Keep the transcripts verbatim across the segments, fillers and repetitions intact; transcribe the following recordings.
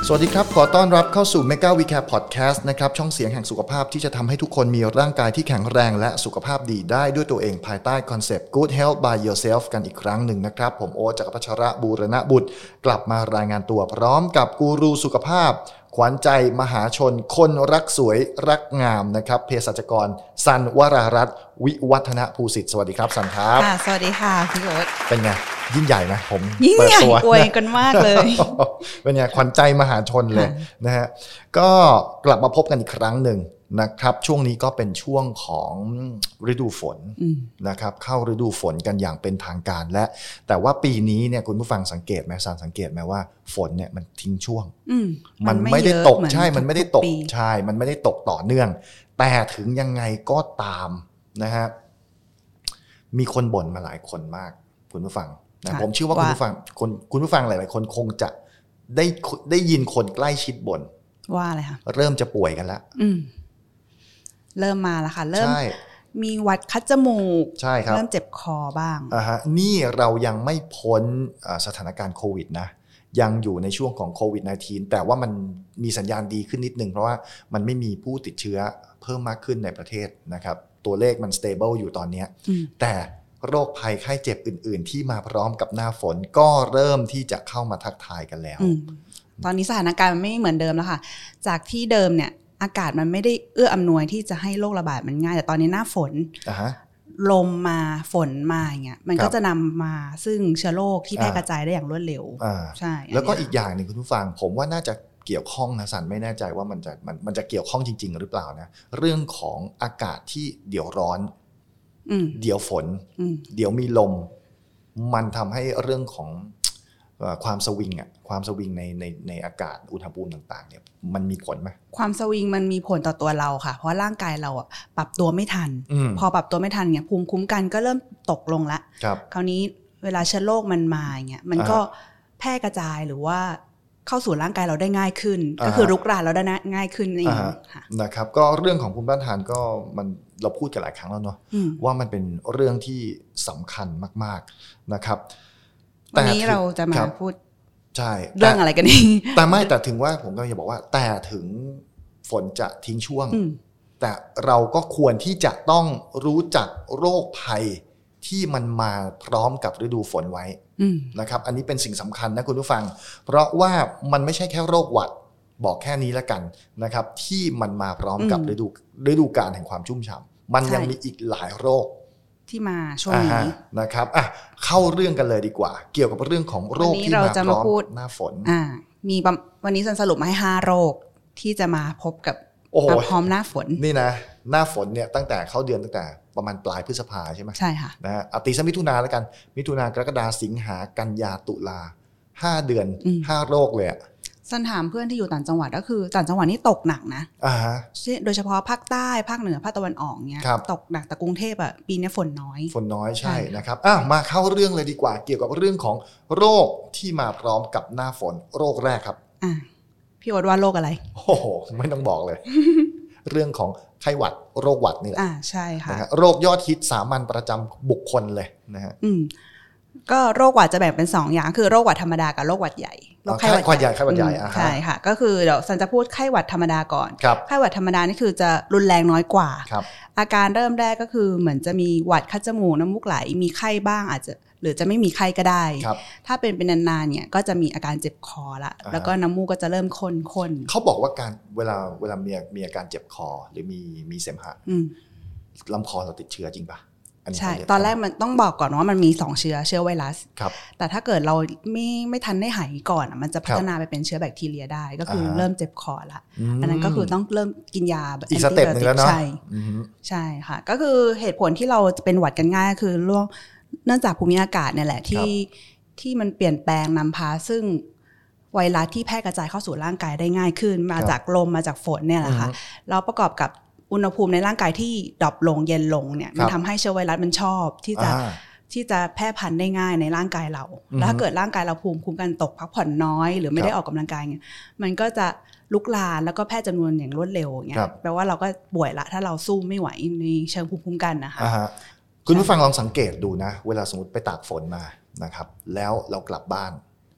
สวัสดีครับขอต้อนรับเข้าสู่ Mega We Care Podcast นะครับช่องเสียงแห่งสุขภาพที่จะทำให้ทุกคนมีร่างกายที่แข็งแรงและสุขภาพดีได้ด้วยตัวเองภายใต้คอนเซปต์ Good Health by Yourself กันอีกครั้งหนึ่งนะครับผมโอ๊ต จักรพัชรบูรณบุตรกลับมารายงานตัวพร้อมกับกูรูสุขภาพขวัญใจมหาชนคนรักสวยรักงามนะครับเภสัชกรสันวรารัตน์วิวัฒนภูสิทธิ์สวัสดีครับสันครับค่ะสวัสดีค่ะพี่โอ๊ตเป็นไงยิ่งใหญ่นะผมยิ่งใหญ่อวยกันมากเลยเป็นไงขวัญใจมหาชนเลยนะฮะก็กลับมาพบกันอีกครั้งหนึ่งนะครับช่วงนี้ก็เป็นช่วงของฤดูฝนนะครับเข้าฤดูฝนกันอย่างเป็นทางการและแต่ว่าปีนี้เนี่ยคุณผู้ฟังสังเกตไหมสารสังเกตไหมว่าฝนเนี่ยมันทิ้งช่วงมันไม่ได้ตกใช่มันไม่ได้ตกใช่มันไม่ได้ตกต่อเนื่องแต่ถึงยังไงก็ตามนะฮะมีคนบ่นมาหลายคนมากคุณผู้ฟังนะผมเชื่อว่าคุณผู้ฟังคนคุณผู้ฟังหลายๆคนคงจะได้ได้ยินคนใกล้ชิดบ่นว่าอะไรคะเริ่มจะป่วยกันแล้วเริ่มมาแล้วค่ะเริ่มมีหวัดคัดจมูกใช่ครับเริ่มเจ็บคอบ้างอ่าฮะนี่เรายังไม่พ้นสถานการณ์โควิดนะยังอยู่ในช่วงของโควิด สิบเก้า แต่ว่ามันมีสัญญาณดีขึ้นนิดนึงเพราะว่ามันไม่มีผู้ติดเชื้อเพิ่มมากขึ้นในประเทศนะครับตัวเลขมัน stable อยู่ตอนนี้แต่โรคภัยไข้เจ็บอื่นๆที่มาพร้อมกับหน้าฝนก็เริ่มที่จะเข้ามาทักทายกันแล้วตอนนี้สถานการณ์มันไม่เหมือนเดิมแล้วค่ะจากที่เดิมเนี่ยอากาศมันไม่ได้เอื้ออำนวยที่จะให้โรคระบาดมันง่ายแต่ตอนนี้หน้าฝน uh-huh. ลมมาฝนมาอย่างเงี้ยมันก็จะนำมาซึ่งเชื้อโรคที่แพร่กระจายได้อย่างรวดเร็วใช่แล้วก็อีกอย่างหนึ่งคุณผู้ฟังผมว่าน่าจะเกี่ยวข้องนะสันไม่แน่ใจว่ามันจะมันมันจะเกี่ยวข้องจริงๆหรือเปล่านะเรื่องของอากาศที่เดี๋ยวร้อนเดี๋ยวฝนเดี๋ยวมีลมมันทำให้เรื่องของความสวิงอ่ะความสวิงในในในอากาศอุณหภูมิต่างๆเนี่ยมันมีผลไหมความสวิงมันมีผลต่อตัวเราค่ะเพราะร่างกายเราอ่ะปรับตัวไม่ทันพอปรับตัวไม่ทันเนี่ยภูมิคุ้มกันก็เริ่มตกลงละคราวนี้เวลาเชื้อโรคมันมาอย่างเงี้ยมันก็แพร่กระจายหรือว่าเข้าสู่ร่างกายเราได้ง่ายขึ้นก็คือรุกรานเราได้ง่ายขึ้นนี่ค่ะนะครับก็เรื่องของภูมิต้านทานก็มันเราพูดกันหลายครั้งแล้วเนาะว่ามันเป็นเรื่องที่สำคัญมากๆนะครับวันนี้เราจะมาพูดใช่เรื่องอะไรกันนี่แต่ไม่แต่ถึงว่าผมก็จะบอกว่าแต่ถึงฝนจะทิ้งช่วงแต่เราก็ควรที่จะต้องรู้จักโรคภัยที่มันมาพร้อมกับฤดูฝนไว้นะครับอันนี้เป็นสิ่งสำคัญนะคุณผู้ฟังเพราะว่ามันไม่ใช่แค่โรคหวัดบอกแค่นี้แล้วกันนะครับที่มันมาพร้อมกับฤดูฤดูกาลแห่งความชุ่มฉ่ำมันยังมีอีกหลายโรคที่มาช่วงนี้นะครับอ่ะเข้าเรื่องกันเลยดีกว่าเกี่ยวกับเรื่องของโรคที่มาพร้อมหน้าฝนอ่ามีวันนี้สรุปมาให้ห้าโรคที่จะมาพบกับพร้อมหน้าฝนนี่นะหน้าฝนเนี่ยตั้งแต่เข้าเดือนตั้งแต่ประมาณปลายพฤษภาใช่ไหมใช่ค่ะนะฮะตีซะมิถุนาแล้วกันมิถุนากรกฎาสิงหากันยาตุลาห้าเดือนห้าโรคเลยอ่ะสันถามเพื่อนที่อยู่ต่างจังหวัดก็คือต่างจังหวัดนี่ตกหนักนะอ่าฮะโดยเฉพาะภาคใต้ภาคเหนือภาคตะวันออกเนี่ยตกหนักแต่กรุงเทพอ่ะปีนี้ฝนน้อยฝนน้อยใช่นะครับอ้าวมาเข้าเรื่องเลยดีกว่าเกี่ยวกับเรื่องของโรคที่มาพร้อมกับหน้าฝนโรคแรกครับอ่าพี่วดว่าโรคอะไรโอ้โหไม่ต้องบอกเลย เรื่องของไข้หวัดโรคหวัดนี่แหละอ่าใช่ค่ะโรคยอดฮิตสามัญประจำบุคคลเลยนะฮะอืมก็โรคหวัดจะแบ่งเป็นสองอย่างคือโรคหวัดธรรมดากับโรคหวัดใหญ่โรคไข้หวัดใหญ่ไข้หวัดใหญ่ใช่ค่ะก็คือเดี๋ยวซันจะพูดไข้หวัดธรรมดาก่อนไข้หวัดธรรมดานี่คือจะรุนแรงน้อยกว่าอาการเริ่มแรกก็คือเหมือนจะมีหวัดคัดจมูกน้ำมูกไหลมีไข้บ้างอาจจะหรือจะไม่มีไข้ก็ได้ถ้าเป็นเป็นนานๆเนี่ยก็จะมีอาการเจ็บคอละแล้วก็น้ำมูกก็จะเริ่มข้นๆเขาบอกว่าการเวลาเวลามีมีอาการเจ็บคอหรือมีมีเสมหะลำคอเราติดเชื้อจริงปะใช่ตอนแรกมันต้องบอกก่อนว่ามันมีสองเชื้อเชื้อไวรัสแต่ถ้าเกิดเราไม่ไม่ทันได้หายก่อนมันจะพัฒนาไปเป็นเชื้อแบคทีเรียได้ก็คือเริ่มเจ็บคอละอันนั้นก็คือต้องเริ่มกินยาแบบอีกสเต็ปนึงแล้วเนาะใช่ใช่ค่ะก็คือเหตุผลที่เราจะเป็นหวัดกันง่ายคือเรื่องเนื่องจากภูมิอากาศเนี่ยแหละที่ที่มันเปลี่ยนแปลงนำพาซึ่งไวรัสที่แพร่กระจายเข้าสู่ร่างกายได้ง่ายขึ้นมาจากลมมาจากฝนเนี่ยแหละค่ะแล้วประกอบกับอุณหภูมิในร่างกายที่ดรอปลงเย็นลงเนี่ยมันทำให้เชื้อไวรัสมันชอบที่จะที่จะแพร่พันธุ์ได้ง่ายในร่างกายเราแล้วถ้าเกิดร่างกายเราภูมิคุ้มกันตกพักผ่อนน้อยหรือไม่ได้ออกกำลังกายเนี่ยมันก็จะลุกลามแล้วก็แพร่จำนวนอย่างรวดเร็วอย่างเงี้ยแปลว่าเราก็ป่วยละถ้าเราสู้ไม่ไหวในเชิงภูมิคุ้มกันนะคะคุณผู้ฟังลองสังเกตดูนะเวลาสมมติไปตากฝนมานะครับแล้วเรากลับบ้าน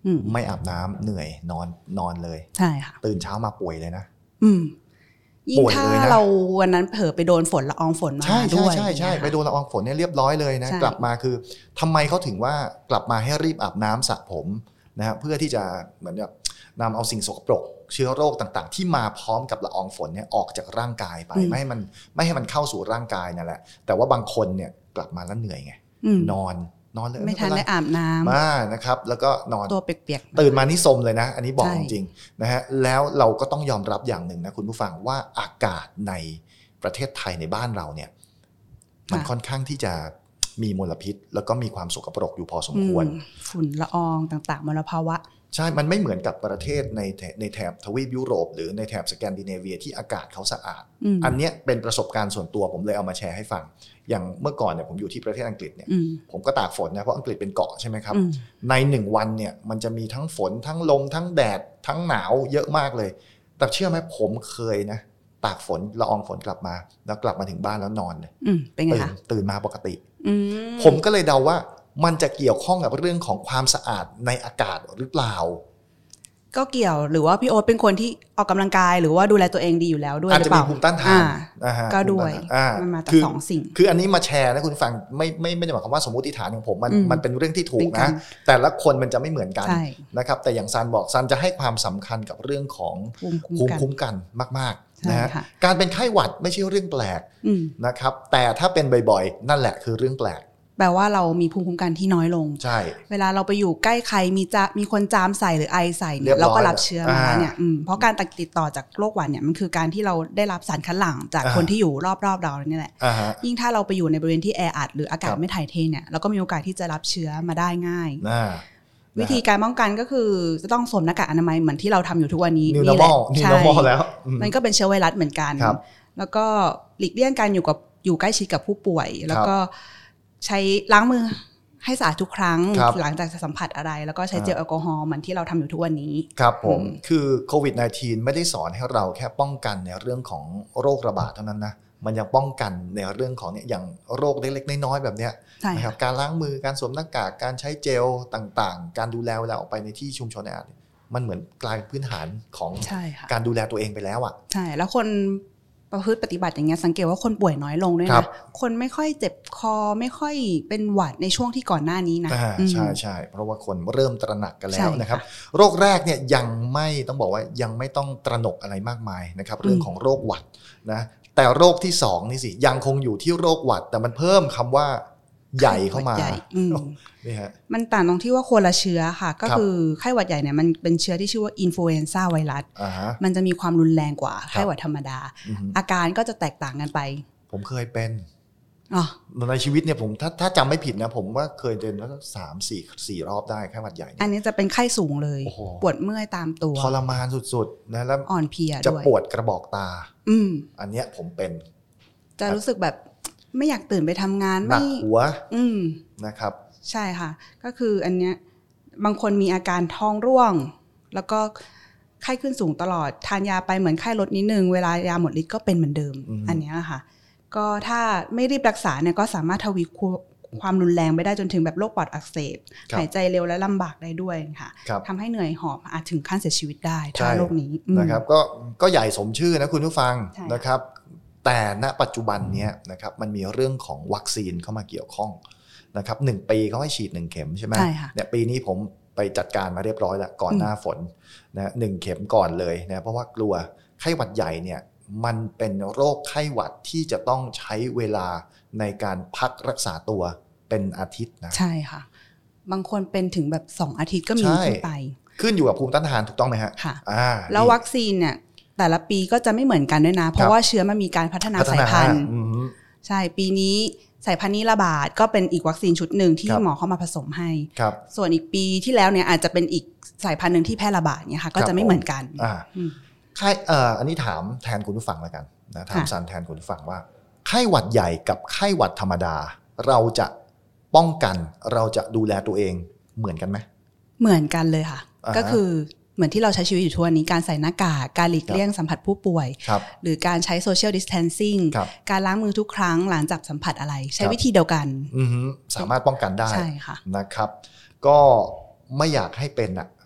ไม่อาบน้ำเหนื่อยนอนนอนเลยใช่ค่ะตื่นเช้ามาป่วยเลยนะอืมยิ่งถ้าเราวันนั้นเผลอไปโดนฝนละอองฝนมาด้วยใช่ใช่ใช่ไปโดนละอองฝนเนี่ยเรียบร้อยเลยนะกลับมาคือทำไมเขาถึงว่ากลับมาให้รีบอาบน้ำสระผมนะฮะเพื่อที่จะเหมือนแบบนำเอาสิ่งสกปรกเชื้อโรคต่างๆที่มาพร้อมกับละอองฝนเนี่ยออกจากร่างกายไปไม่ให้มันไม่ให้มันเข้าสู่ร่างกายนั่นแหละแต่ว่าบางคนเนี่ยกลับมาแล้วเหนื่อยไงนอนนอนเลยไม่ทันได้อาบน้ำมานะครับแล้วก็นอนตัวเปียกๆตื่นมานี่สมเลยนะอันนี้บอกจริงๆนะฮะแล้วเราก็ต้องยอมรับอย่างหนึ่งนะคุณผู้ฟังว่าอากาศในประเทศไทยในบ้านเราเนี่ยมันค่อนข้างที่จะมีมลพิษแล้วก็มีความสกปรกอยู่พอสมควรฝุ่นละอองต่างๆมลภาวะใช่มันไม่เหมือนกับประเทศในในแถบทวีปยุโรปหรือในแถบสแกนดิเนเวียที่อากาศเขาสะอาด อ, อันนี้เป็นประสบการณ์ส่วนตัวผมเลยเอามาแชร์ให้ฟังอย่างเมื่อก่อนเนี่ยผมอยู่ที่ประเทศอังกฤษเนี่ยผมก็ตากฝนนะเพราะอังกฤษเป็นเกาะใช่ไหมครับในหนึ่งวันเนี่ยมันจะมีทั้งฝนทั้งลมทั้งแดดทั้งหนาวเยอะมากเลยแต่เชื่อไหมผมเคยนะตากฝนละอองฝนกลับมาแล้วกลับมาถึงบ้านแล้วนอนเลยเป็นไงคะตื่นมาปกติผมก็เลยเดาว่ามันจะเกี่ยวข้องกับเรื่องของความสะอาดในอากาศหรือเปล่าก็เกี่ยวหรือว่าพี่โอ๊ตเป็นคนที่ออกกำลังกายหรือว่าดูแลตัวเองดีอยู่แล้วด้วยอาจจะมีภูมิต้านทานก็ด้วยมันมาจากสองสิ่งคืออันนี้มาแชร์นะคุณฟังไม่ไม่ไม่ได้หมายความว่าสมมติฐานของผมมันมันเป็นเรื่องที่ถูกนะแต่ละคนมันจะไม่เหมือนกันนะครับแต่อย่างซันบอกซันจะให้ความสำคัญกับเรื่องของภูมิคุ้มกันมากๆนะฮะการเป็นไข้หวัดไม่ใช่เรื่องแปลกนะครับแต่ถ้าเป็นบ่อยๆนั่นแหละคือเรื่องแปลกแปลว่าเรามีภูมิคุ้มกันที่น้อยลงใช่เวลาเราไปอยู่ใกล้ใครมีจะมีคนจามใส่หรือไอใส่เนี่ยเราก็รับเชื้อมาเนี่ยเพราะการติดต่อจากโรคหวัดเนี่ยมันคือการที่เราได้รับสารคัดหลั่งจากคนที่อยู่รอบๆเราเนี่ยแหละยิ่งถ้าเราไปอยู่ในบริเวณที่แออัดหรืออากาศไม่ถ่ายเทเนี่ยเราก็มีโอกาสที่จะรับเชื้อมาได้ง่ายวิธีการป้องกันก็คือจะต้องสวมหน้ากากอนามัยเหมือนที่เราทำอยู่ทุกวันนี้นี่แหละใช่แล้วมันก็เป็นเชื้อไวรัสเหมือนกันแล้วก็หลีกเลี่ยงการอยู่กับอยู่ใกล้ชิดกับผู้ป่วยแล้วก็ใช้ล้างมือให้สะอาดทุกครั้งหลังจากสัมผัสอะไรแล้วก็ใช้เจลแอลกอฮอล์เหมือนที่เราทำอยู่ทุกวันนี้ครับผมคือโควิด สิบเก้า ไม่ได้สอนให้เราแค่ป้องกันในเรื่องของโรคระบาดเท่านั้นนะมันยังป้องกันในเรื่องของเนี่ยอย่างโรคเล็กๆน้อยๆแบบเนี้ยนะครับการล้างมือการสวมหน้ากากการใช้เจลต่างๆการดูแลเวลาออกไปในที่ชุมชนแออัดมันเหมือนกลายเป็นพื้นฐานของการดูแลตัวเองไปแล้วอ่ะใช่แล้วคนประพฤติปฏิบัติอย่างเงี้ยสังเกตว่าคนป่วยน้อยลงด้วยนะคนไม่ค่อยเจ็บคอไม่ค่อยเป็นหวัดในช่วงที่ก่อนหน้านี้นะใช่ใช่เพราะว่าคนเริ่มตระหนักกันแล้วนะครับโรคแรกเนี่ยยังไม่ต้องบอกว่ายังไม่ต้องตระหนกอะไรมากมายนะครับเรื่องของโรคหวัดนะแต่โรคที่สองนี่สิยังคงอยู่ที่โรคหวัดแต่มันเพิ่มคำว่าใหญ่เข้ามานี่ฮะมันต่างตรงที่ว่าคนละเชื้อค่ะก็คือไข้หวัดใหญ่เนี่ยมันเป็นเชื้อที่ชื่อว่าอินฟลูเอนซ่าไวรัสมันจะมีความรุนแรงกว่าไข้หวัดธรรมดาอาการก็จะแตกต่างกันไปผมเคยเป็นในชีวิตเนี่ยผมถ้าถ้าจำไม่ผิดนะผมว่าเคยเดินแล้วสามสี่สี่รอบได้ไข้หวัดใหญ่อันนี้จะเป็นไข้สูงเลยปวดเมื่อยตามตัวทรมานสุดๆนะแล้วอ่อนเพลียด้วยจะปวดกระบอกตาอันเนี้ยผมเป็นจะรู้สึกแบบไม่อยากตื่นไปทำงานหนักหัวนะครับใช่ค่ะก็คืออันเนี้ยบางคนมีอาการท้องร่วงแล้วก็ไข้ขึ้นสูงตลอดทานยาไปเหมือนไข้ลดนิดนึงเวลายาหมดฤทธิ์ก็เป็นเหมือนเดิม อ, อันนี้ค่ะก็ถ้าไม่รีบรักษาเนี่ยก็สามารถทวีความรุนแรงไปได้จนถึงแบบโรคปอดอักเสบหายใจเร็วและลำบากได้ด้วยค่ะทำให้เหนื่อยหอบอาจถึงขั้นเสียชีวิตได้ถ้าโรคนี้นะครับก็ก็ใหญ่สมชื่อนะคุณผู้ฟังนะครับแต่ณปัจจุบันนี้นะครับมันมีเรื่องของวัคซีนเข้ามาเกี่ยวข้องนะครับหนึ่งปีเขาให้ฉีดหนึ่งเข็มใช่ไหมเนี่ยปีนี้ผมไปจัดการมาเรียบร้อยแล้วก่อนหน้าฝนนะหนึ่งเข็มก่อนเลยนะเพราะว่ากลัวไข้หวัดใหญ่เนี่ยมันเป็นโรคไข้หวัดที่จะต้องใช้เวลาในการพักรักษาตัวเป็นอาทิตย์นะใช่ค่ะบางคนเป็นถึงแบบสองอาทิตย์ก็มีขึ้นไปขึ้นอยู่กับภูมิต้านทานถูกต้องไหมฮะค่ะแล้ววัคซีนเนี่ยแต่ละปีก็จะไม่เหมือนกันด้วยนะเพราะว่าเชื้อมันมีการพัฒนาสายพันธุ์ใช่ปีนี้สายพันธุ์นี้ระบาดก็เป็นอีกวัคซีนชุดหนึ่งที่หมอเข้ามาผสมให้ส่วนอีกปีที่แล้วเนี่ยอาจจะเป็นอีกสายพันธุ์นึงที่แพร่ระบาดเนี่ยค่ะก็จะไม่เหมือนกันไข้เอ่ออันนี้ถามแทนคุณผู้ฟังแล้วกันนะถามซันแทนคุณผู้ฟังว่าไข้หวัดใหญ่กับไข้หวัดธรรมดาเราจะป้องกันเราจะดูแลตัวเองเหมือนกันไหมเหมือนกันเลยค่ะก็คือเหมือนที่เราใช้ชีวิตอยู่ทุกวันนี้การใส่หน้ากากการหลีกเลี่ยงสัมผัสผู้ป่วยหรือการใช้ social distancing การล้างมือทุกครั้งหลังจากสัมผัสอะไรใช้วิธีเดียวกันสามารถป้องกันได้นะครับก็ไม่อยากให้เป็นอ่ะ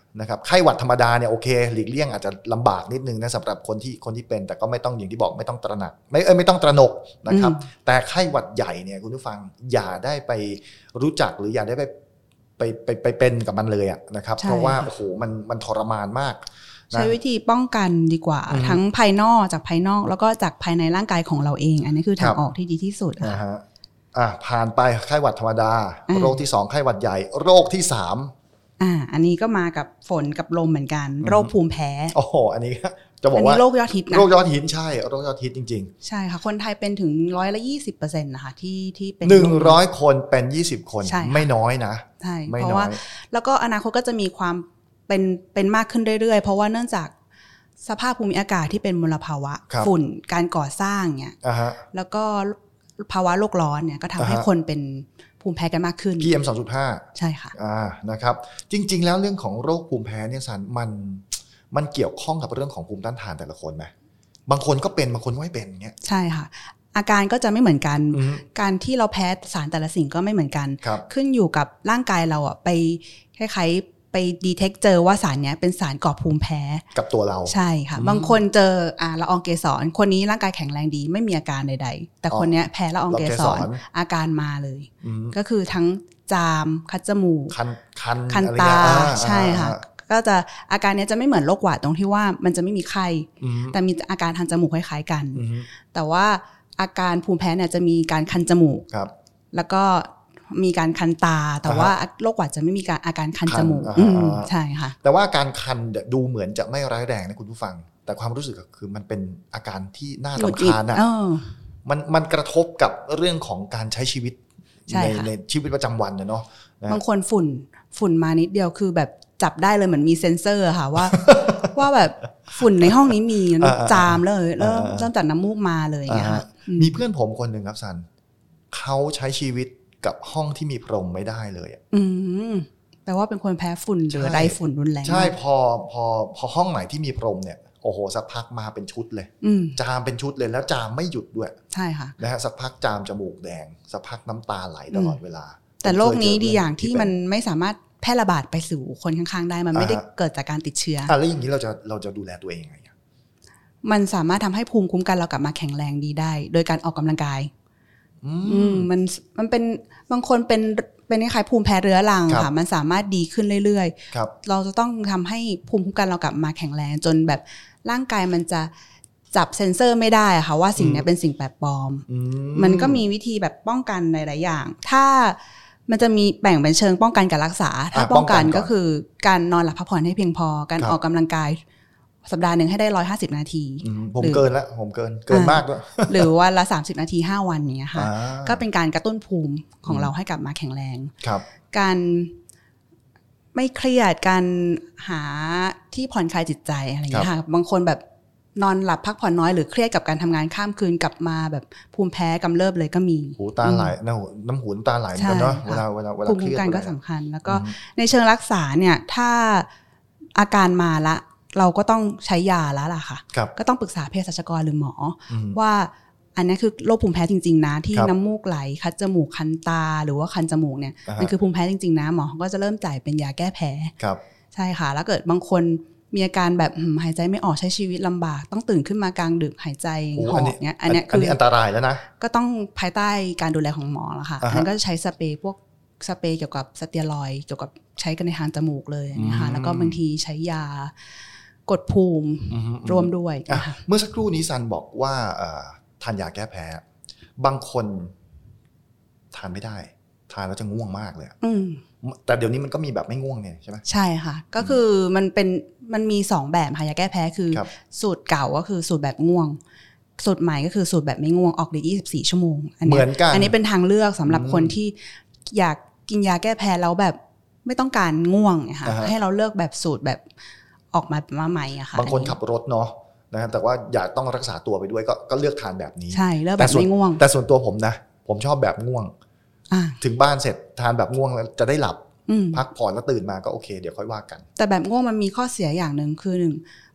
นะครับไข้หวัดธรรมดาเนี่ยโอเคหลีกเลี่ยงอาจจะลำบากนิดนึงนะสำหรับคนที่คนที่เป็นแต่ก็ไม่ต้องอย่างที่บอกไม่ต้องตระหนักไม่เอ้ยไม่ต้องตระหนกนะครับแต่ไข้หวัดใหญ่เนี่ยคุณผู้ฟังอย่าได้ไปรู้จักหรืออย่าได้ไปไปไปไปเป็นกับมันเลยอะนะครับเพราะว่าโอ้โหมันมันทรมานมากใช้วิธีป้องกันดีกว่าทั้งภายนอกจากภายนอกแล้วก็จากภายในร่างกายของเราเองอันนี้คือทางออกที่ดีที่สุดค่ะอ่ะผ่านไปไข้หวัดธรรมดาโรคที่สองไข้หวัดใหญ่โรคที่สามอ่าอันนี้ก็มากับฝนกับลมเหมือนกันโรคภูมิแพ้โอ้โหอันนี้จะบอกว่าโรคยอดฮิตนะโรคยอดฮิตใช่โรคยอดฮิตจริงๆใช่ค่ะคนไทยเป็นถึงร้อยละยี่สิบเปอร์เซ็นต์นะคะที่ที่เป็นหนึ่งร้อยคนเป็นยี่สิบคนไม่น้อยนะใช่เพราะว่าแล้วก็อนาคตก็จะมีความเป็นเป็นมากขึ้นเรื่อยๆเพราะว่าเนื่องจากสภาพภูมิอากาศที่เป็นมลภาวะฝุ่นการก่อสร้างเนี่ยแล้วก็ภาวะโลกร้อนเนี่ยก็ทำให้คนเป็นภูมิแพ้กันมากขึ้นพี เอ็ม สองจุดห้าใช่ค่ะอ่านะครับจริงๆแล้วเรื่องของโรคภูมิแพ้เนี่ยสันมันมันเกี่ยวข้องกับเรื่องของภูมิต้านทานแต่ละคนไหมบางคนก็เป็นบางคนไม่เป็นเงี้ยใช่ค่ะอาการก็จะไม่เหมือนกันการที่เราแพ้สารแต่ละสิ่งก็ไม่เหมือนกันขึ้นอยู่กับร่างกายเราอ่ะไปคล้ายๆไปดีเทคเจอว่าสารเนี้ยเป็นสารก่อภูมิแพ้กับตัวเราใช่ค่ะบางคนเจออ่าละอองเกสรคนนี้ร่างกายแข็งแรงดีไม่มีอาการใดๆแต่คนเนี้ยแพ้ละอองเกสรอาการมาเลยก็คือทั้งจามคัดจมูกคันคันคันตาใช่ค่ะก็จะอาการนี้จะไม่เหมือนโรคหวัดตรงที่ว่ามันจะไม่มีไข้แต่มีอาการทางจมูกคล้ายๆกันแต่ว่าอาการภูมิแพ้เนี่ยจะมีการคันจมูกแล้วก็มีการคันตาแต่ว่าโรคหวัดจะไม่มีการอาการคันจมูกใช่ค่ะแต่ว่าการคันดูเหมือนจะไม่ร้ายแรงนะคุณผู้ฟังแต่ความรู้สึกคือมันเป็นอาการที่น่ารำคาญอ่ะมันมันกระทบกับเรื่องของการใช้ชีวิตในในชีวิตประจำวันเนาะบางคนฝุ่นฝุ่นมานิดเดียวคือแบบจับได้เลยเหมือนมีเซ็นเซอร์ค่ะว่าว่าแบบฝุ่นในห้องนี้มีจามเลยแล้วเริ่มจากน้ำมูกมาเลยอย่างเงี้ยค่ะมีเพื่อนผมคนหนึ่งครับซันเขาใช้ชีวิตกับห้องที่มีพรมไม่ได้เลยอืมแปลว่าเป็นคนแพ้ฝุ่นหรือไรฝุ่นรุนแรงใช่พอพอพอห้องไหนที่มีพรมเนี่ยโอ้โหสักพักมาเป็นชุดเลยจามเป็นชุดเลยแล้วจามไม่หยุดด้วยใช่ค่ะนะฮะสักพักจามจมูกแดงสักพักน้ำตาไหลตลอดเวลาแต่โรคนี้ดีอย่างที่มันไม่สามารถแพร่ระบาดไปสู่คนข้างๆได้มันไม่ได้เกิดจากการติดเชื้ออ่ะแล้วอย่างนี้เราจะเราจะดูแลตัวเองยังไงมันสามารถทำให้ภูมิคุ้มกันเรากลับมาแข็งแรงดีได้โดยการออกกำลังกายอืมมันมันเป็นบางคนเป็นเป็นคล้ายๆภูมิแพ้เรื้อรังค่ะมันสามารถดีขึ้นเรื่อยๆเราจะต้องทำให้ภูมิคุ้มกันเรากลับมาแข็งแรงจนแบบร่างกายมันจะจับเซ็นเซอร์ไม่ได้อะค่ะว่าสิ่งนี้เป็นสิ่งแปลกปลอมมันก็มีวิธีแบบป้องกันหลายๆอย่างถ้ามันจะมีแบ่งเป็นเชิงป้องกันกับรักษาถ้าป้องกันก็คือการนอนหลับพักผ่อนให้เพียงพอการออกกำลังกายสัปดาห์นึงให้ได้หนึ่งร้อยห้าสิบนาทีผมเกินแล้วผมเกินเกินมากด้วยหรือวันละสามสิบนาทีห้าวันเนี้ยค่ะก็เป็นการกระตุ้นภูมิของเราให้กลับมาแข็งแรงการไม่เครียดการหาที่ผ่อนคลายจิตใจอะไรอย่างเงี้ยค่ะบางคนแบบนอนหลับพักผ่อนน้อยหรือเครียดกับการทำงานข้ามคืนกลับมาแบบภูมิแพ้กำเริบเลยก็มีหูตาไหลน้ำหูน้ำหูน้ำตาไหลเหมือนกันเนาะเวลาเวลาเวลาภูมิคุ้มกันก็สำคัญแล้วก็ในเชิงรักษาเนี่ยถ้าอาการมาละเราก็ต้องใช้ยาแล้วล่ะค่ะก็ต้องปรึกษาเภสัชกรหรือหมอว่าอันนี้คือโรคภูมิแพ้จริงๆนะที่น้ำมูกไหลคัดจมูกคันตาหรือว่าคันจมูกเนี่ยมันคือภูมิแพ้จริงๆนะหมอก็จะเริ่มจ่ายเป็นยาแก้แพ้ใช่ค่ะแล้วเกิดบางคนมีอาการแบบหายใจไม่ออกใช้ชีวิตลำบากต้องตื่นขึ้นมากลางดึกหายใจหอบเนี่ยอันนี้คืออันตรายแล้วนะก็ต้องภายใต้การดูแลของหมอแล้วค่ะนั้นก็จะใช้สเปรย์พวกสเปรย์เกี่ยวกับสเตียรอยด์เกี่ยวกับใช้กันในทางจมูกเลยนะคะแล้วก็บางทีใช้ยากดภูมิรวมด้วยเมื่อสักครู่นี้ซันบอกว่าทานยาแก้แพ้บางคนทานไม่ได้ทานแล้วจะง่วงมากเลยแต่เดี๋ยวนี้มันก็มีแบบไม่ง่วงเนี่ยใช่ไหมใช่ค่ะก็คือมันเป็นมันมีสองแบบค่ะยาแก้แพ้คือสูตรเก่าก็คือสูตรแบบง่วงสูตรใหม่ก็คือสูตรแบบไม่ง่วงออกฤทธิ์ยี่สิบสี่ชั่วโมงอันนี้อันนี้เป็นทางเลือกสำหรับคนที่อยากกินยาแก้แพ้แล้วแบบไม่ต้องการง่วงค่ะให้เราเลือกแบบสูตรแบบออกมามาใหม่อะค่ะบางคนขับรถเนาะนะแต่ว่าอยากต้องรักษาตัวไปด้วยก็ก็เลือกทานแบบนี้ใช่เลือกแบบไม่ง่วงแต่ส่วนตัวผมนะผมชอบแบบง่วงถึงบ้านเสร็จทานแบบง่วงแล้วจะได้หลับพักผ่อนแล้วตื่นมาก็โอเคเดี๋ยวค่อยว่ากันแต่แบบง่วงมันมีข้อเสียอย่างนึงคือหนึ่ง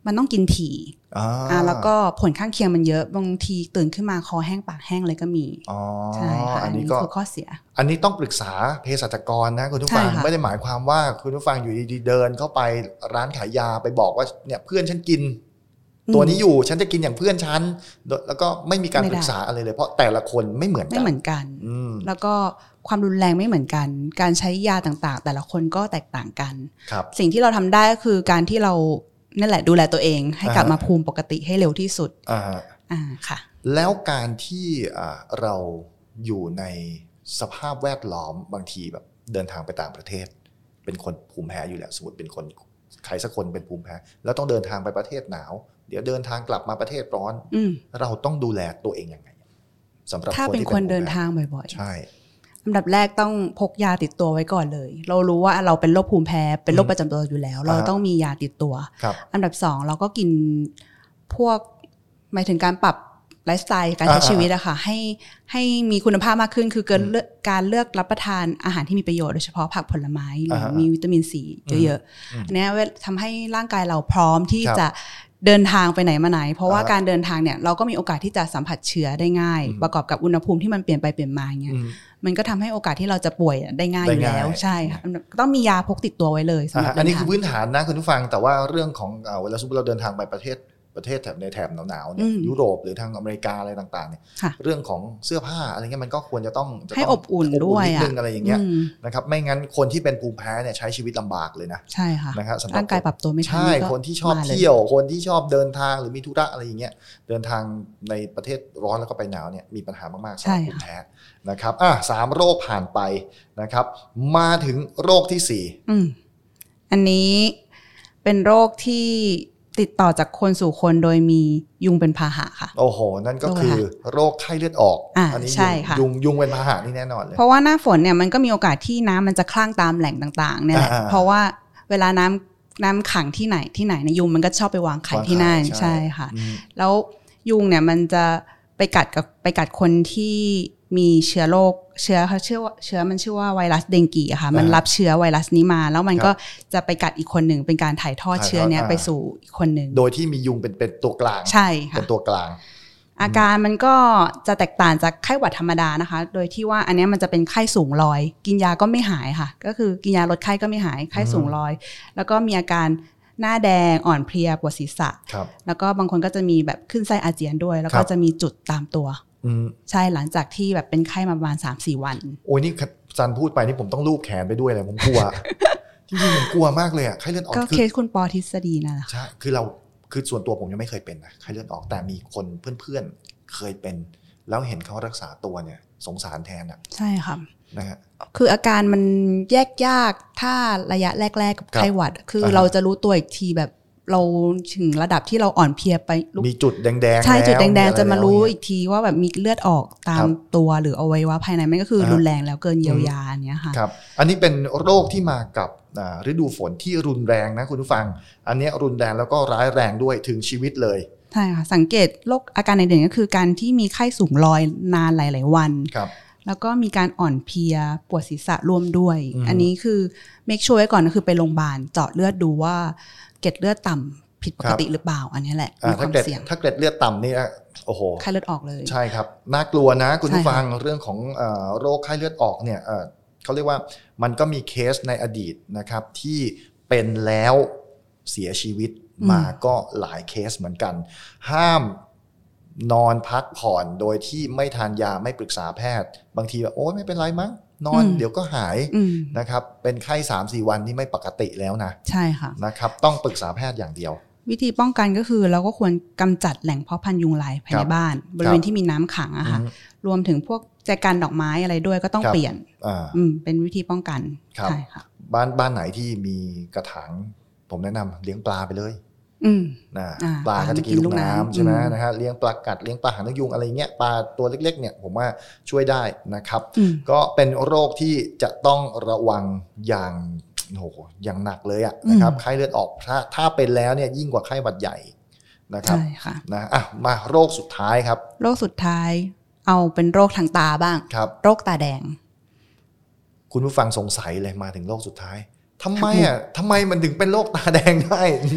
มันต้องกินถี่อ่าแล้วก็ผลข้างเคียงมันเยอะบางทีตื่นขึ้นมาคอแห้งปากแห้งเลยก็มีอ๋อใช่ค่ะอันนี้ก็คือข้อเสียอันนี้ต้องปรึกษาเภสัชกรนะคุณผู้ฟังไม่ได้หมายความว่าคุณผู้ฟังอยู่ดีๆเดินเข้าไปร้านขายยาไปบอกว่าเนี่ยเพื่อนฉันกินตัวนี้อยู่ฉันจะกินอย่างเพื่อนฉันแล้วก็ไม่มีการปรึกษาอะไรเลยเพราะแต่ละคนไม่เหมือนกันไม่เหมือนกันแล้วก็ความรุนแรงไม่เหมือนกันการใช้ยาต่างๆแต่ละคนก็แตกต่างกันสิ่งที่เราทำได้ก็คือการที่เรานั่นแหละดูแลตัวเองให้กลับมาภูมิปกติให้เร็วที่สุดอ่าอ่าค่ะแล้วการที่เราอยู่ในสภาพแวดล้อมบางทีแบบเดินทางไปต่างประเทศเป็นคนภูมิแพ้อยู่แล้วสมมติเป็นคนใครสักคนเป็นภูมิแพ้แล้วต้องเดินทางไปประเทศหนาวเดี๋ยวเดินทางกลับมาประเทศร้อนเราต้องดูแลตัวเองยังไงสำหรับถ้าเป็นคนเดินทางบ่อยๆใช่อันดับแรกต้องพกยาติดตัวไว้ก่อนเลยเรารู้ว่าเราเป็นโรคภูมิแพ้เป็นโรคประจำตัวอยู่แล้วเราต้องมียาติดตัวอันดับสองเราก็กินพวกหมายถึงการปรับไลฟ์สไตล์การใช้ชีวิตอะค่ะให้ให้มีคุณภาพมากขึ้นคือการเลือกรับประทานอาหารที่มีประโยชน์โดยเฉพาะผักผลไม้หรือมีวิตามินซีเยอะๆอันนี้ทำให้ร่างกายเราพร้อมที่จะเดินทางไปไหนมาไหนเพราะว่าการเดินทางเนี่ยเราก็มีโอกาสที่จะสัมผัสเชื้อได้ง่ายประกอบกับอุณหภูมิที่มันเปลี่ยนไปเปลี่ยนมาเงี้ยมันก็ทำให้โอกาสที่เราจะป่วยได้ง่ายอยู่แล้วใช่ค่ะต้องมียาพกติดตัวไว้เลยสำหรับอันนี้คือพื้นฐานนะคุณผู้ฟังแต่ว่าเรื่องของเวลาสมมติเราเดินทางไปประเทศประเทศแถบในแถบหนาวๆเนี่ยยุโรปหรือทางอเมริกาอะไรต่างๆเนี่ยเรื่องของเสื้อผ้าอะไรเงี้ยมันก็ควรจะต้องให้อบอุ่นด้วยนิดนึงอะไรอย่างเงี้ยนะครับไม่งั้นคนที่เป็นภูมิแพ้เนี่ยใช้ชีวิตลำบากเลยนะใช่ค่ะนะครับร่างกายปรับตัวไม่ทันใช่คนที่ชอบเที่ยวคนที่ชอบเดินทางหรือมีธุระอะไรอย่างเงี้ยเดินทางในประเทศร้อนแล้วก็ไปหนาวเนี่ยมีปัญหามากๆสำหรับภูมิแพ้นะครับอ่ะสามโรคผ่านไปนะครับมาถึงโรคที่สี่อืมอันนี้เป็นโรคที่ติดต่อจากคนสู่คนโดยมียุงเป็นพาหะค่ะโอ้โหนั่นก็คือโรคไข้เลือดออกอันนี้ยุงยุงเป็นพาหะนี่แน่นอนเลยเพราะว่าหน้าฝนเนี่ยมันก็มีโอกาสที่น้ำมันจะคลั่งตามแหล่งต่างๆเนี่ยแหละเพราะว่าเวลาน้ำน้ำขังที่ไหนที่ไหนเนี่ยยุงมันก็ชอบไปวางไข่ที่นั่นใช่ค่ะแล้วยุงเนี่ยมันจะไปกัดกับไปกัดคนที่มีเชื้อโรคเชื้อเขาเชื่อว่าเชื้อมันชื่อว่าไวรัสเดงกีอะค่ะมันรับเชื้อไวรัสนี้มาแล้วมันก็จะไปกัดอีกคนหนึ่งเป็นการถ่ายทอดเชื้อเนี้ยไปสู่อีกคนหนึ่งโดยที่มียุงเป็นเป็นตัวกลางใช่ค่ะเป็นตัวกลางอาการมันก็จะแตกต่างจากไข้หวัดธรรมดานะคะโดยที่ว่าอันนี้มันจะเป็นไข้สูงลอยกินยาก็ไม่หายค่ะก็คือกินยาลดไข้ก็ไม่หายไข้สูงลอยแล้วก็มีอาการหน้าแดงอ่อนเพลียปวดศีรษะแล้วก็บางคนก็จะมีแบบขึ้นไส้อาเจียนด้วยแล้วก็จะมีจุดตามตัวใช่หลังจากที่แบบเป็นไข้มาประมาณ สามถึงสี่ วันโอ้ยนี่จันพูดไปนี่ผมต้องลูบแขนไปด้วยเลยผมกลัว จริงๆผมกลัวมากเลยอ่ะไข้เลือดออกก็เคสคุณปอทฤษฎีนั่นแหละใช่คือเราคือส่วนตัวผมยังไม่เคยเป็นนะไข้เลือดออกแต่มีคนเพื่อนๆเคยเป็นแล้วเห็นเขารักษาตัวเนี่ยสงสารแทนอ่ะใช่ค่ะนะฮะคืออาการมันแยกยากถ้าระยะแรกๆกับไข้หวัดคือเราจะรู้ตัวอีกทีแบบเราถึงระดับที่เราอ่อนเพลียไปมีจุดแดงๆใช่จุดแดงๆจะมารู้อีกทีว่าแบบมีเลือดออกตามตัวหรืออวัยวะภายในมันก็คือรุนแรงแล้วเกินเยียวยาเนี้ยค่ะครับอันนี้เป็นโรคที่มากับฤดูฝนที่รุนแรงนะคุณผู้ฟังอันนี้รุนแรงแล้วก็ร้ายแรงด้วยถึงชีวิตเลยใช่ค่ะสังเกตโรคอาการเด่นๆก็คือการที่มีไข้สูงลอยนานหลายๆวันแล้วก็มีการอ่อนเพลียปวดศีรษะร่วมด้วยอันนี้คือเมคชัวร์ไว้ก่อนก็คือไปโรงพยาบาลเจาะเลือดดูว่าเกล็ดเลือดต่ำผิดปกติหรือเปล่าอันนี้แหละมีความเสี่ยงถ้าเกล็ดเลือดต่ำนี่โอ้โหไข้เลือดออกเลยใช่ครับน่ากลัวนะคุณผู้ฟังเรื่องของโรคไข้เลือดออกเนี่ยเขาเรียกว่ามันก็มีเคสในอดีตนะครับที่เป็นแล้วเสียชีวิตมาก็หลายเคสเหมือนกันห้ามนอนพักผ่อนโดยที่ไม่ทานยาไม่ปรึกษาแพทย์บางทีแบบโอ้ยไม่เป็นไรมั้งนอนเดี๋ยวก็หายนะครับเป็นไข้ สามถึงสี่ วันนี่ไม่ปกติแล้วนะใช่ค่ะนะครับต้องปรึกษาแพทย์อย่างเดียววิธีป้องกันก็คือเราก็ควรกำจัดแหล่งเพาะพันธุ์ยุงลายภายในบ้านบริเวณที่มีน้ำขังอะค่ะรวมถึงพวกแจกันดอกไม้อะไรด้วยก็ต้องเปลี่ยนเป็นวิธีป้องกันใช่ค่ะบ้านบ้านไหนที่มีกระถางผมแนะนำเลี้ยงปลาไปเลยนะปลาก็จะกินลูกน้ำใช่ไหมนะฮะเลี้ยงปลากัดเลี้ยงปลาหางนกยุงอะไรเงี้ยปลาตัวเล็กๆเนี่ยผมว่าช่วยได้นะครับก็เป็นโรคที่จะต้องระวังอย่างโหอย่างหนักเลยอะนะครับไข้เลือดออกถ้าถ้าเป็นแล้วเนี่ยยิ่งกว่าไข้หวัดใหญ่นะครับนะอ่ะมาโรคสุดท้ายครับโรคสุดท้ายเอาเป็นโรคทางตาบ้างโรคตาแดงคุณผู้ฟังสงสัยเลยมาถึงโรคสุดท้ายทำไมอ่ะทำไมมันถึงเป็นโรคตาแดงได้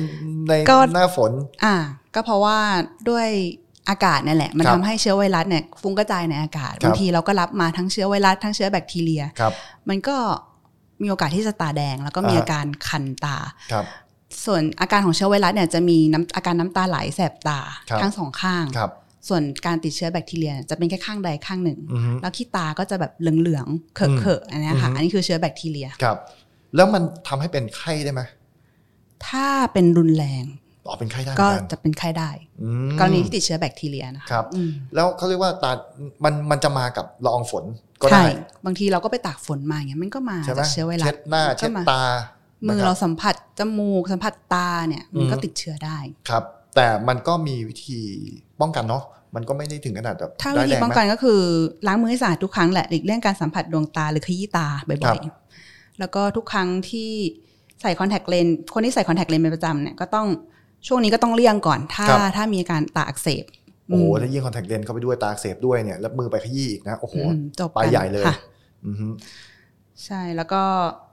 ในหน้าฝนอ่าก็เพราะว่าด้วยอากาศนี่แหละมันทำให้เชื้อไวรัสเนี่ยฟุ้งกระจายในอากาศบางทีเราก็รับมาทั้งเชื้อไวรัสทั้งเชื้อแบคทีเรียมันก็มีโอกาสที่จะตาแดงแล้วก็มีอาการคันตาส่วนอาการของเชื้อไวรัสเนี่ยจะมีน้ำอาการน้ำตาไหลแสบตาทั้งสองข้างส่วนการติดเชื้อแบคทีเรียจะเป็นแค่ข้างใดข้างหนึ่งแล้วที่ตาก็จะแบบเหลืองๆเขอะๆอันนี้ค่ะอันนี้คือเชื้อแบคทีเรียครับแล้วมันทำให้เป็นไข้ได้ไหมถ้าเป็นรุนแรงอ๋อเป็นไข้ได้ก็จะเป็นไข้ได้กรณีที่ติดเชื้อแบคทีเรียนะครับแล้วเขาเรียกว่าตามันมันจะมากับละอองฝนก็ได้ใช่บางทีเราก็ไปตากฝนมาอย่างเงี้ยมันก็มาจากเชื้อไวรัสเช็ดหน้าเช็ดตามือเราสัมผัสจมูกสัมผัสตาเนี่ยมันก็ติดเชื้อได้ครับแต่มันก็มีวิธีป้องกันเนาะมันก็ไม่ได้ถึงขนาดแบบถ้าวิธีป้องกันก็คือล้างมือให้สะอาดทุกครั้งแหละหลีกเลี่ยงการสัมผัสดวงตาหรือขยี้ตาบ่อยๆแล้วก็ทุกครั้งที่ใส่คอนแทคเลนส์คนที่ใส่คอนแทคเลนส์เป็นประจำเนี่ยก็ต้องช่วงนี้ก็ต้องเลี่ยงก่อนถ้าถ้ามีอาการตาอักเสบโอ้โหถ้ายิ่งคอนแทคเลนส์เข้าไปด้วยตาอักเสบด้วยเนี่ยแล้วมือไปขยี้อีกนะโอ้โหไปใหญ่เลยใช่แล้วก็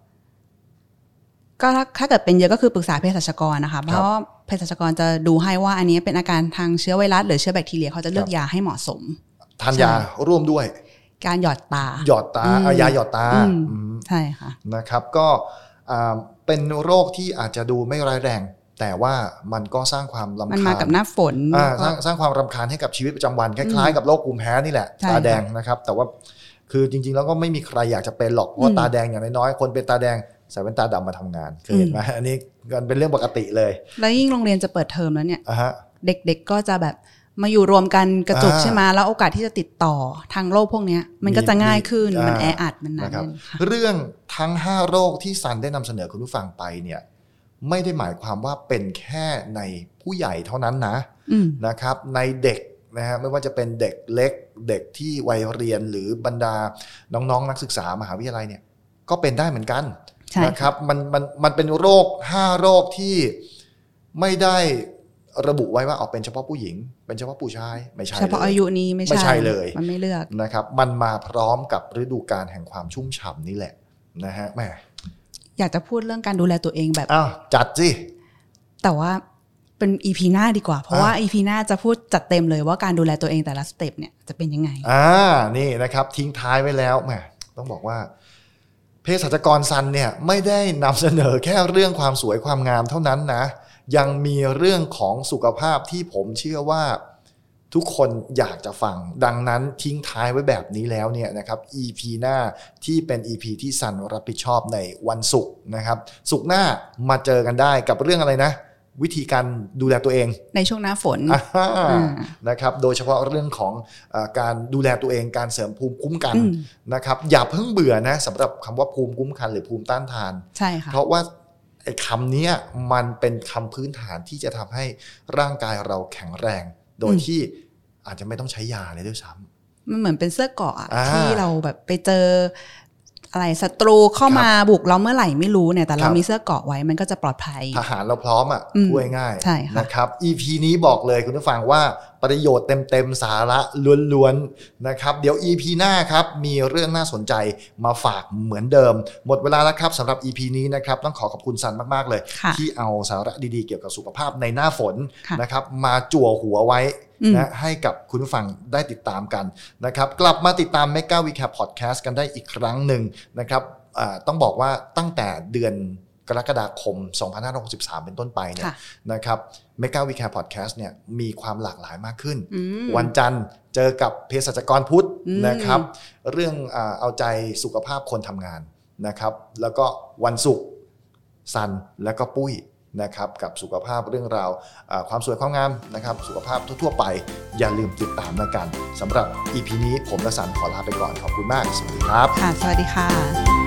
ก็ถ้าเกิดเป็นเยอะก็คือปรึกษาเภสัชกรนะคะเพราะเภสัชกรจะดูให้ว่าอันนี้เป็นอาการทางเชื้อไวรัสหรือเชื้อแบคทีเรียเขาจะเลือกยาให้เหมาะสมทานยาร่วมด้วยการหยอดตาหยอดตาเอายาหยอดตาใช่ค่ะนะครับก็เป็นโรคที่อาจจะดูไม่ร้ายแรงแต่ว่ามันก็สร้างความรำคาญมันมากับหน้าฝนสร้างสร้างความรำคาญให้กับชีวิตประจำวันคล้ายๆกับโรคภูมิแพ้นี่แหละตาแดงนะครับแต่ว่าคือจริงๆแล้วก็ไม่มีใครอยากจะเป็นหรอกเพราะตาแดงอย่างน้อยๆคนเป็นตาแดงใส่แว่นตาดำมาทำงานเคยเห็นไหมอันนี้กันเป็นเรื่องปกติเลยแล้วยิ่งโรงเรียนจะเปิดเทอมแล้วเนี่ยเด็กๆก็จะแบบมาอยู่รวมกันกระจุกใช่ไหมแล้วโอกาสที่จะติดต่อทางโรคพวกนี้มันก็จะง่ายขึ้นมันแออัดมันนั่นเรื่องทั้งห้าโรคที่ซันได้นำเสนอคุณผู้ฟังไปเนี่ยไม่ได้หมายความว่าเป็นแค่ในผู้ใหญ่เท่านั้นนะนะครับในเด็กนะฮะไม่ว่าจะเป็นเด็กเล็กเด็กที่วัยเรียนหรือบรรดาน้องๆ นักศึกษามหาวิทยาลัยเนี่ยก็เป็นได้เหมือนกันนะครับมันมันมันเป็นโรคห้าโรคที่ไม่ได้ระบุไว้ว่าออกเป็นเฉพาะผู้หญิงเป็นเฉพาะผู้ชายไม่ใช่เฉพาะอายุนี้ไม่ใช่ไม่ใช่เลยมันไม่เลือกนะครับมันมาพร้อมกับฤดูกาลแห่งความชุ่มฉ่ำนี่แหละนะฮะแม่อยากจะพูดเรื่องการดูแลตัวเองแบบอ้าวจัดสิแต่ว่าเป็น อี พี หน้าดีกว่าเพราะว่า อี พี หน้าจะพูดจัดเต็มเลยว่าการดูแลตัวเองแต่ละสเต็ปเนี่ยจะเป็นยังไงอ่านี่นะครับทิ้งท้ายไว้แล้วแหมต้องบอกว่าเภสัชกรซันเนี่ยไม่ได้นำเสนอแค่เรื่องความสวยความงามเท่านั้นนะยังมีเรื่องของสุขภาพที่ผมเชื่อว่าทุกคนอยากจะฟังดังนั้นทิ้งท้ายไว้แบบนี้แล้วเนี่ยนะครับ อี พี หน้าที่เป็น อี พี ที่ซันรับผิดชอบในวันศุกร์นะครับศุกร์หน้ามาเจอกันได้กับเรื่องอะไรนะวิธีการดูแลตัวเองในช่วงหน้าฝนนะครับโดยเฉพาะเรื่องของการดูแลตัวเองการเสริมภูมิคุ้มกันนะครับอย่าเพิ่งเบื่อนะสำหรับคำว่าภูมิคุ้มกันหรือภูมิต้านทานใช่ค่ะเพราะว่าไอ้คำนี้มันเป็นคำพื้นฐานที่จะทำให้ร่างกายเราแข็งแรงโดยที่อาจจะไม่ต้องใช้ยาเลยด้วยซ้ำมันเหมือนเป็นเสื้อเกราะที่เราแบบไปเจออะไรศัตรูเข้ามาบุกเราเมื่อไหร่ไม่รู้เนี่ยแต่เรามีเสื้อเกราะไว้มันก็จะปลอดภัยทหารเราพร้อมอ่ะพูดง่ายๆนะครับ อี พี นี้บอกเลยคุณผู้ฟังว่าประโยชน์เต็มๆสาระล้วนๆนะครับเดี๋ยว อี พี หน้าครับมีเรื่องน่าสนใจมาฝากเหมือนเดิมหมดเวลาแล้วครับสำหรับ อี พี นี้นะครับต้องขอขอบคุณซันมากๆเลยที่เอาสาระดีๆเกี่ยวกับสุขภาพในหน้าฝนนะครับมาจั่วหัวไว้นะให้กับคุณผู้ฟังได้ติดตามกันนะครับกลับมาติดตาม Mega Recap Podcast กันได้อีกครั้งหนึ่งนะครับต้องบอกว่าตั้งแต่เดือนกรกฎาคมสองพันห้าร้อยหกสิบสามเป็นต้นไปเนี่ยนะครับ Mega Recap Podcast เนี่ยมีความหลากหลายมากขึ้นวันจันทร์เจอกับเภสัชกรพุทธนะครับเรื่องเอาใจสุขภาพคนทำงานนะครับแล้วก็วันศุกร์ซันแล้วก็ปุ้ยนะครับกับสุขภาพเรื่องราวความสวยความงามนะครับสุขภาพทั่วๆไปอย่าลืมติดตามนะกันสำหรับ อี พี นี้ผมและสันขอลาไปก่อนขอบคุณมากสวัสดีครับค่ะสวัสดีค่ะ